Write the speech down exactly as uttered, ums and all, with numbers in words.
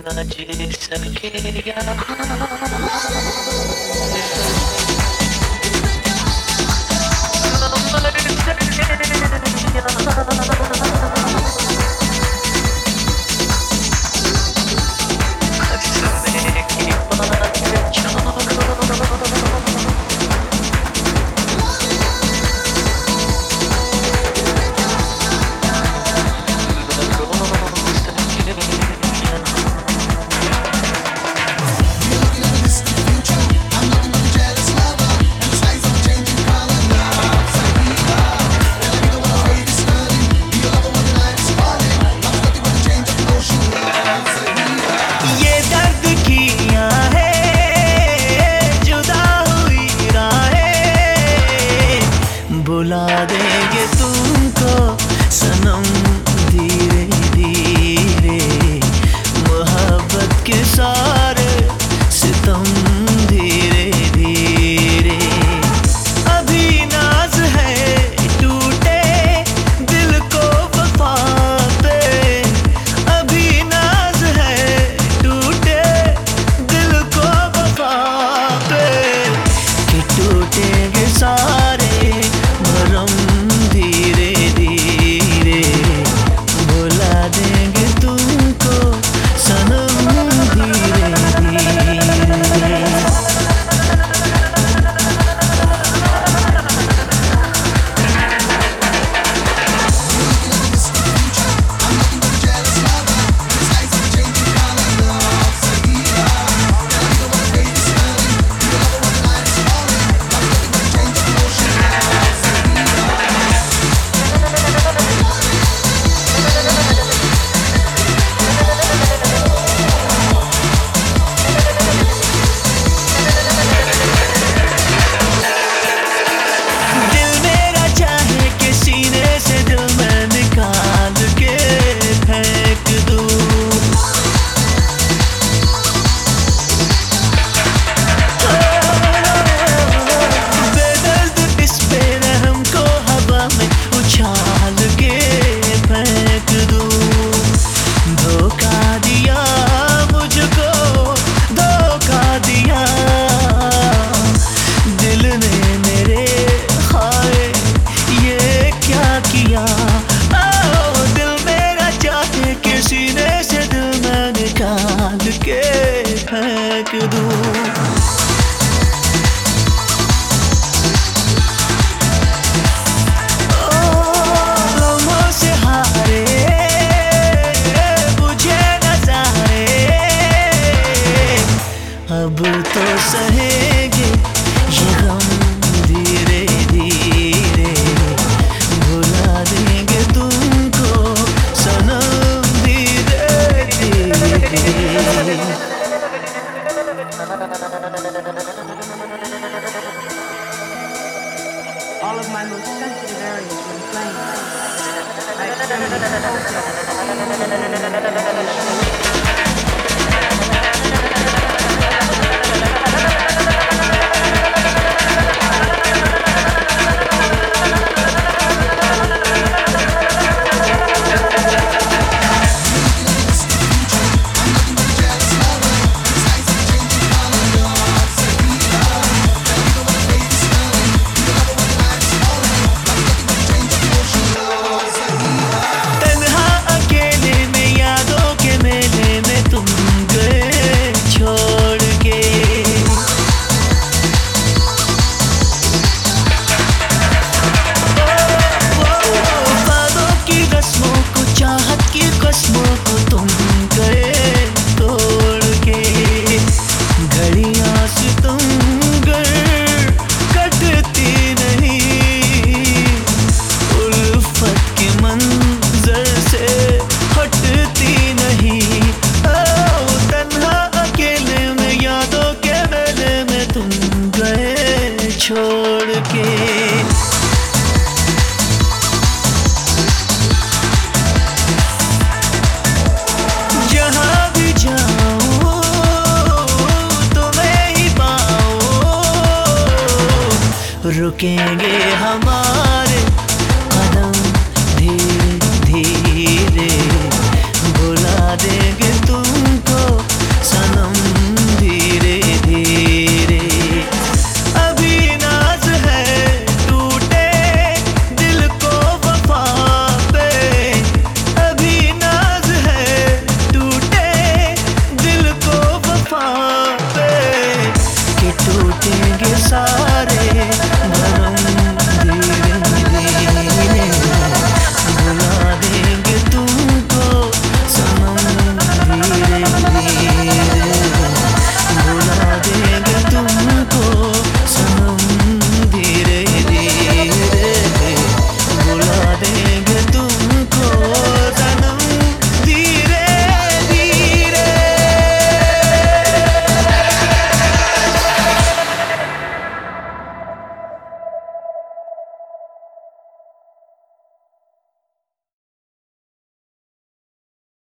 न जी सके यहाँ मर सके यहाँ हंसने की बात छोड़ो बुला देंगे तुमको सनम धीरे धीरे मोहब्बत के सारे सितम धीरे धीरे अभी नाज है टूटे दिल को वफा पे अभी नाज है टूटे दिल को वफा पे कि टूटेंगे सारे धीरे धीरे बुला देंगे तुमको सनम धीरे धीरे फेंक दूं लम्हों से हारे बुझे नजारे अब तो सहेंगे ये गम धीरे धीरे भुला देंगे तुमको सनम धीरे धीरे All of my most sensitive areas were inflamed. I experimented छोड़ के जहाँ भी जाऊँ तुम्हें ही पाऊँ रुकेंगे हमारे